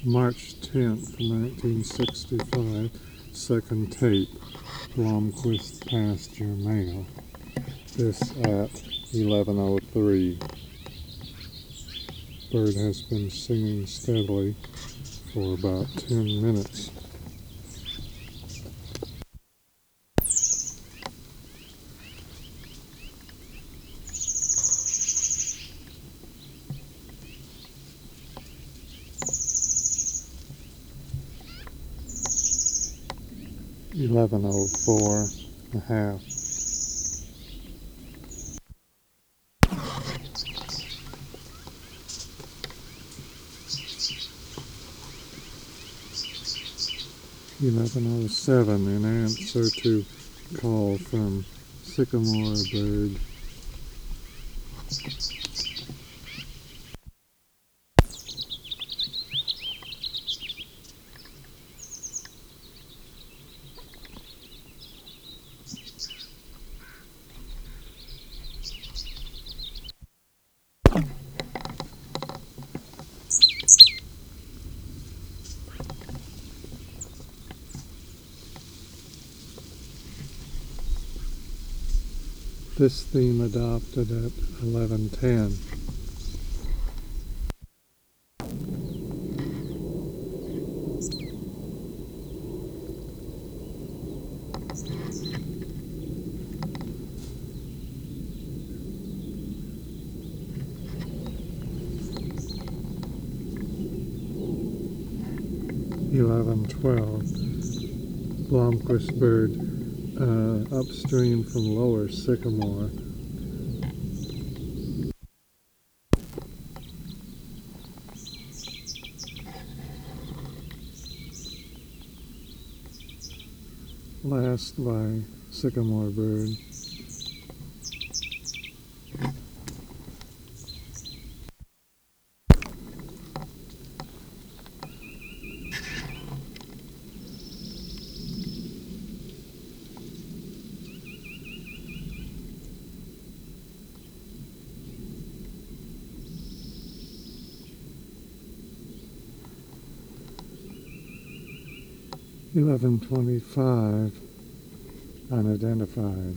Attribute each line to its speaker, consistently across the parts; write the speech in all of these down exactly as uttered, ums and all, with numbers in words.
Speaker 1: March tenth, nineteen sixty-five, second tape, Blomquist Pasture Mail. This at eleven oh three. Bird has been singing steadily for about ten minutes. eleven oh four and a half. eleven oh seven, in answer to call from Sycamore Bird. This theme adopted at eleven ten. eleven twelve. Blomquist Bird uh, upstream from Lower Sycamore. Last by Sycamore Bird. eleven twenty-five, unidentified.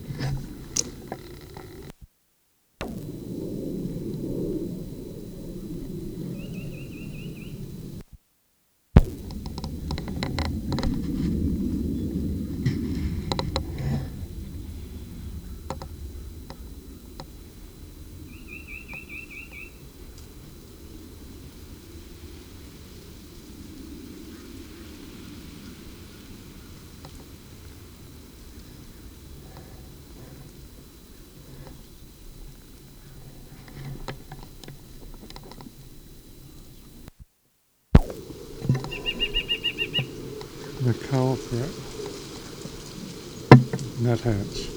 Speaker 1: The culprit, nuthatch.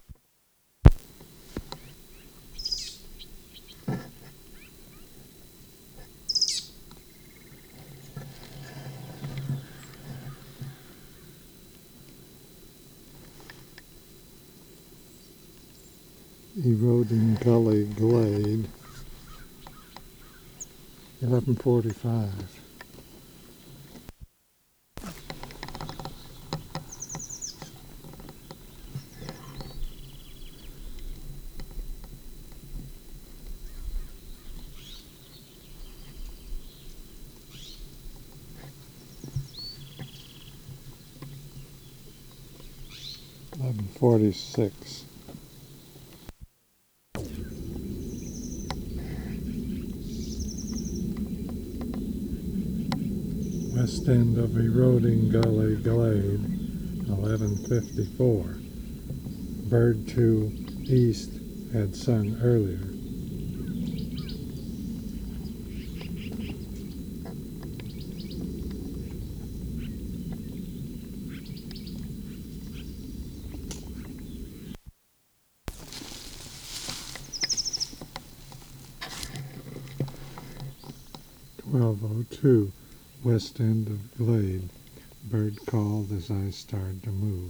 Speaker 1: Eroding Gully Glade, eleven forty-five. eleven forty-six. West end of Eroding Gully Glade, eleven fifty-four. Bird to east had sung earlier. twelve oh two, west end of Glade. Bird called as I started to move.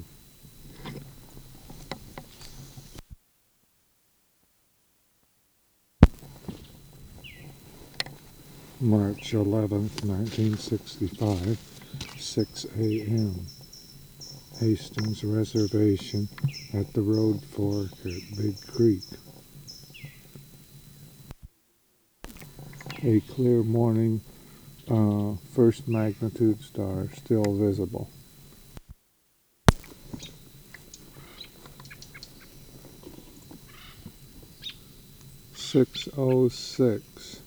Speaker 1: March eleventh, nineteen sixty-five, six A M Hastings Reservation at the Road Fork at Big Creek. A clear morning, uh, first magnitude star still visible. six oh six.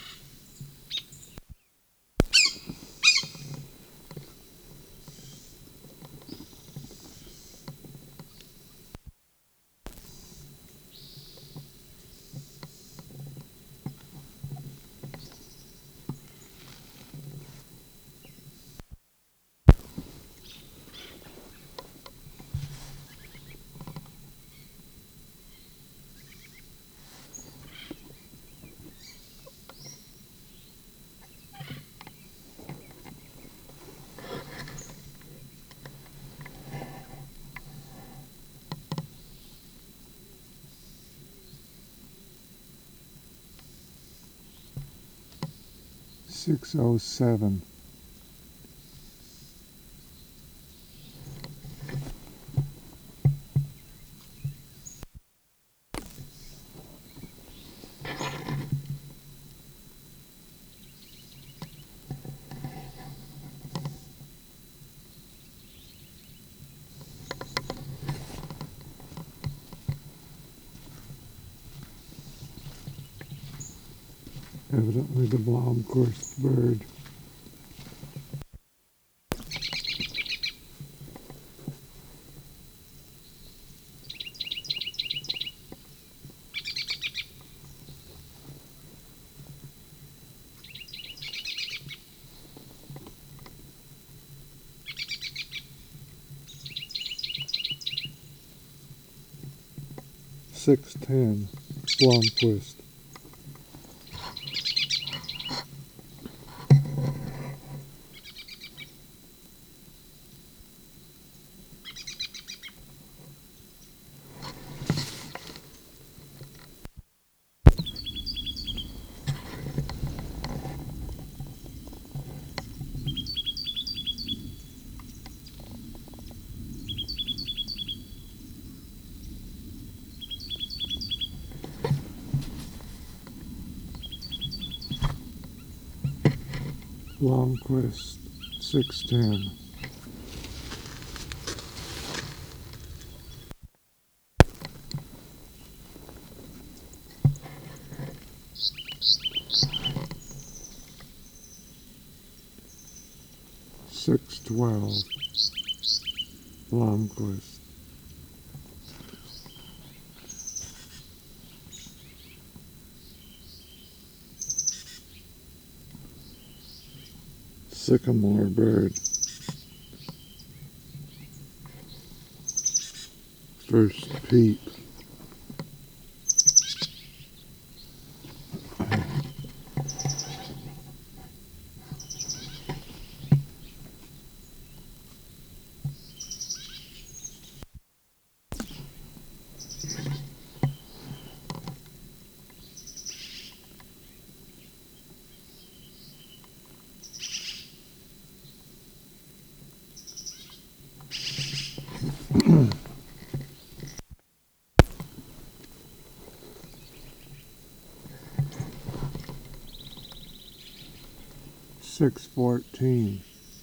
Speaker 1: six oh seven. Evidently the Blomquist bird. six ten, Blomquist. Blomquist, six ten. six twelve, Blomquist. Sycamore bird. First peep. six fourteen.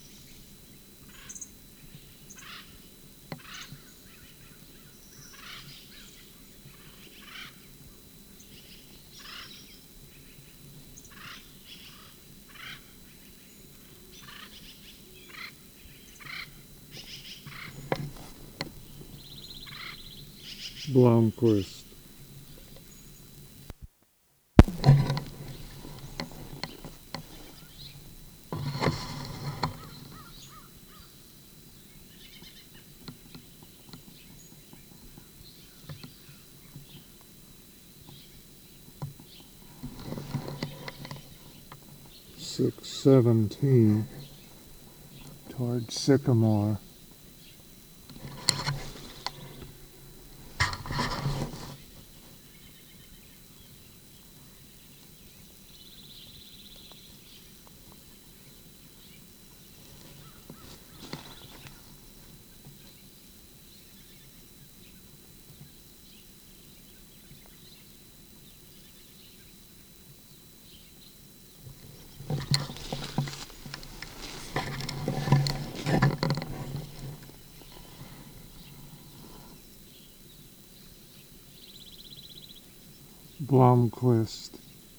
Speaker 1: Blomquist. six seventeen towards Sycamore. Blomquist.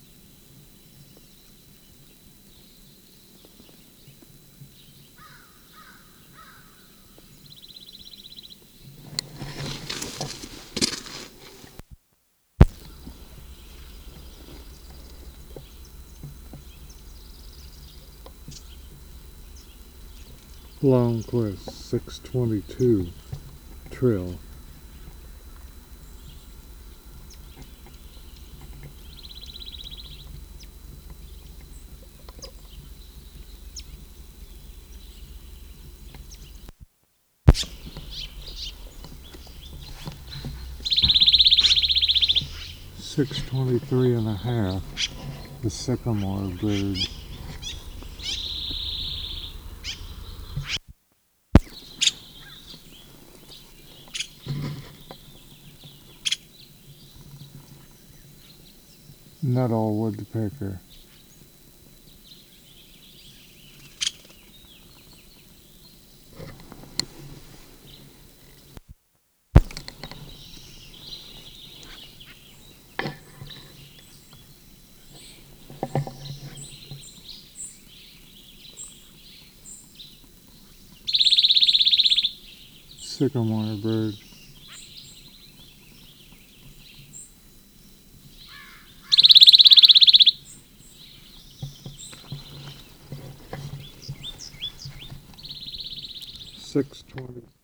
Speaker 1: Blomquist, six twenty-two, trill. six twenty-three and a half, the sycamore bird. Nuttall woodpecker. Sycamore bird. six twenty.